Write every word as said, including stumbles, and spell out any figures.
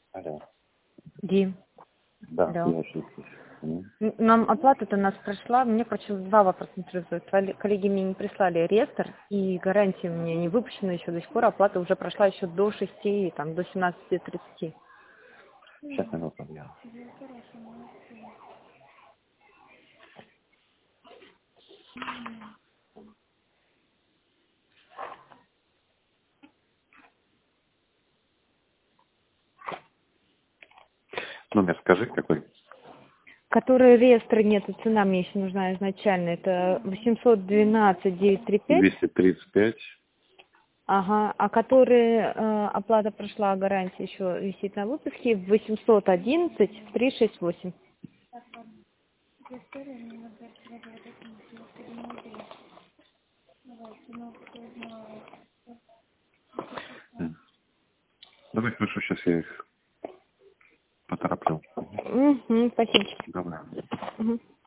Алло. Дим. Да, Да. я ошибся. М. М, Нам оплата-то у нас прошла. Мне, короче, два вопроса интересуют. Колле- Коллеги мне не прислали реестр, и гарантия мне не выпущена еще до сих пор. Оплата уже прошла еще до шести, там, до семнадцати тридцати. Сейчас минуту я. Номер скажи какой? Который реестра нету, цена мне еще нужна изначально. Это восемьсот двенадцать девятьсот тридцать пять. двести тридцать пять. Ага. А который э, оплата прошла, гарантия еще висит на выпуске, восемьсот одиннадцать триста шестьдесят восемь. М. Давай, хорошо, сейчас я их потороплю. Угу, спасибо. Доброе. Угу.